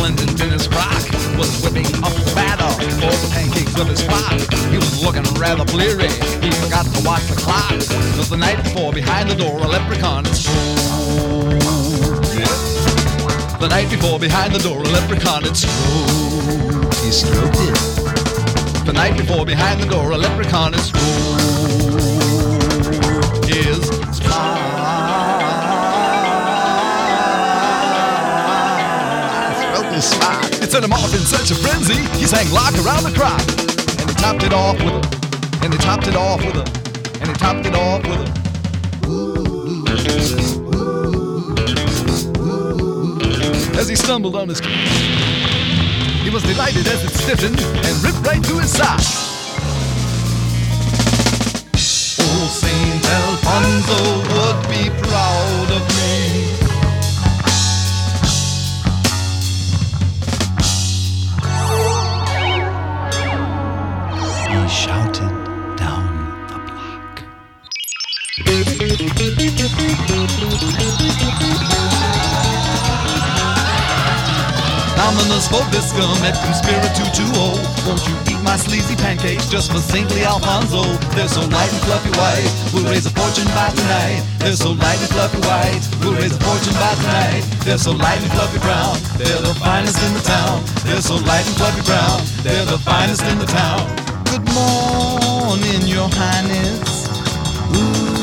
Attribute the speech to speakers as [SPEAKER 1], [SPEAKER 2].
[SPEAKER 1] splendid in his frock, was whipping up the batter for the pancakes with his pot. He was looking rather bleary, he forgot to watch the clock. It was the night before, behind the door, a leprechaun had strode. The night before, behind the door, a leprechaun had strode. He stroked it. The night before, behind the door, a leprechaun had strode his spine. It sent him off in such a frenzy, he sang lock around the clock. And he topped it off with a, and he topped it off with a, and he topped it off with a. As he stumbled on his feet, he was delighted as it stiffened and ripped right to his side. Oh, Saint Alfonso would be proud of me. He shouted down the block. Ominous Vobiscum et conspiratu-2-o. Won't you eat my sleazy pancakes just for saintly Alfonso? They're so light and fluffy white, we'll raise a fortune by tonight. They're so light and fluffy white, we'll raise a fortune by tonight. They're so light and fluffy brown, they're the finest in the town. They're so light and fluffy brown, they're the finest in the town. Good morning, your highness. Ooh.